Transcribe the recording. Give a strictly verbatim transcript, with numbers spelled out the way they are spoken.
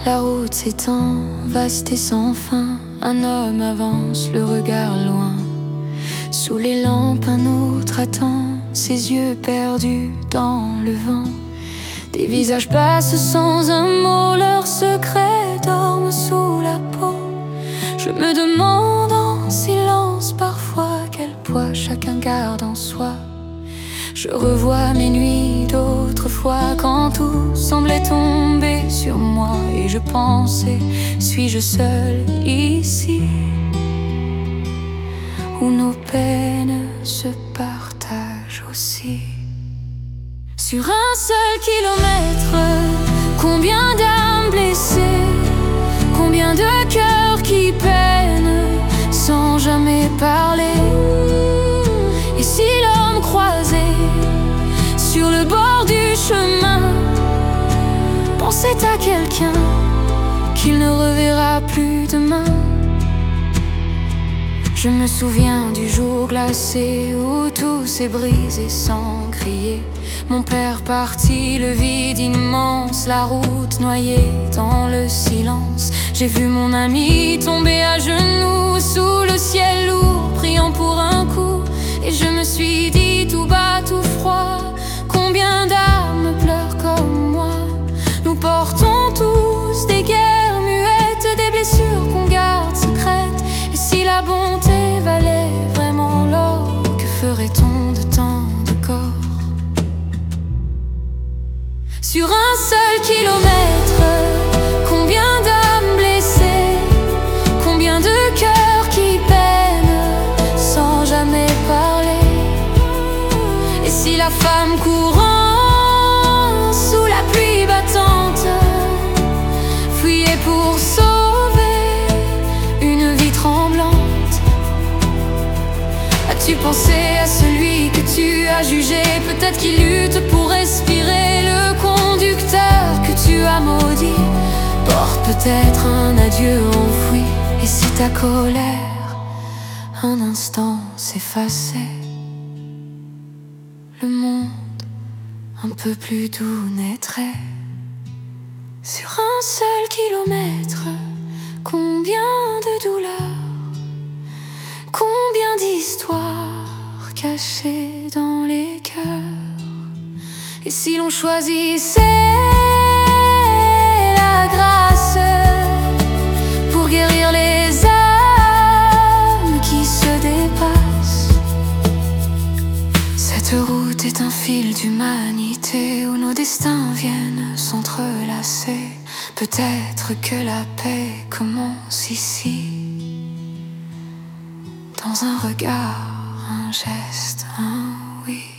La route s'étend, vaste et sans fin. Un homme avance, le regard loin. Sous les lampes, un autre attend, ses yeux perdus dans le vent. Des visages passent sans un mot, leurs secrets dorment sous la peau. Je me demande en silence parfois quel poids chacun garde en soi. Je revois mes nuits d'autrefois quand tout semblait tomber sur moi. Et je pensais, suis-je seul ici, où nos peines se partagent aussi? Sur un seul kilomètre, combien d'âmes blessées, combien de cœurs qui peinent sans jamais parler. Et si l'homme croisé sur le bord du chemin pensait à quelqu'un qu'il ne reverra plus demain? Je me souviens du jour glacé où tout s'est brisé sans crier. Mon père parti, le vide immense, la route noyée dans le silence. J'ai vu mon ami tomber à genoux sous le ciel lourd, priant pour un coup. Et je me suis dit tout bas, tout froid, combien d'âmes pleurent comme moi. Nous portons tous des guerres muettes, des blessures qu'on garde secrètes. Et si la bonté valait vraiment l'or, que ferait-on de tant de corps? Sur un seul kilomètre, combien d'âmes blessées, combien de cœurs qui peinent sans jamais parler. Et si la femme courant sous la pluie battante fuyait pour sauver une vie tremblante? As-tu pensé à celui que tu as jugé? Peut-être qu'il lutte pour respirer. Le conducteur que tu as maudit porte peut-être un adieu enfoui. Et si ta colère un instant s'effaçait, le monde un peu plus doux naîtrait. Sur un seul kilomètre, combien de douleurs, combien d'histoires cachées dans les cœurs. Et si l'on choisissait la grâce pour guérir les âmes qui se dépassent? Cette route est un fil d'humanité où nos destins viennent s'entrelacer. Peut-être que la paix commence ici, dans un regard, un geste, un oui.